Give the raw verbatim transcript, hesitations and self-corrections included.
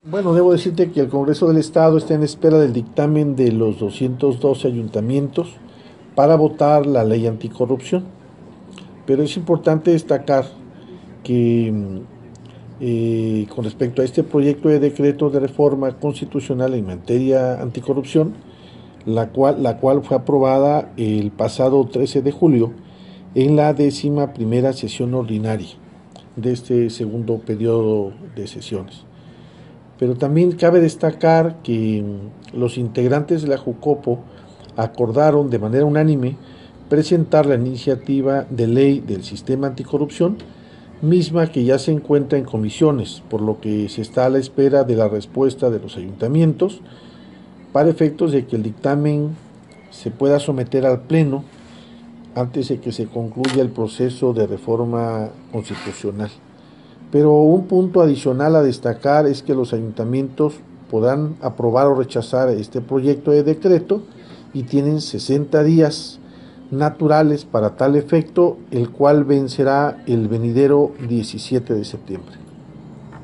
Bueno, debo decirte que el Congreso del Estado está en espera del dictamen de los doscientos doce ayuntamientos para votar la ley anticorrupción. Pero es importante destacar que mm, eh, con respecto a este proyecto de decreto de reforma constitucional en materia anticorrupción, la cual, la cual fue aprobada el pasado trece de julio en la décima primera sesión ordinaria de este segundo periodo de sesiones. Pero también cabe destacar que los integrantes de la Jucopo acordaron de manera unánime presentar la iniciativa de ley del sistema anticorrupción, misma que ya se encuentra en comisiones, por lo que se está a la espera de la respuesta de los ayuntamientos para efectos de que el dictamen se pueda someter al Pleno antes de que se concluya el proceso de reforma constitucional. Pero un punto adicional a destacar es que los ayuntamientos podrán aprobar o rechazar este proyecto de decreto y tienen sesenta días naturales para tal efecto, el cual vencerá el venidero diecisiete de septiembre.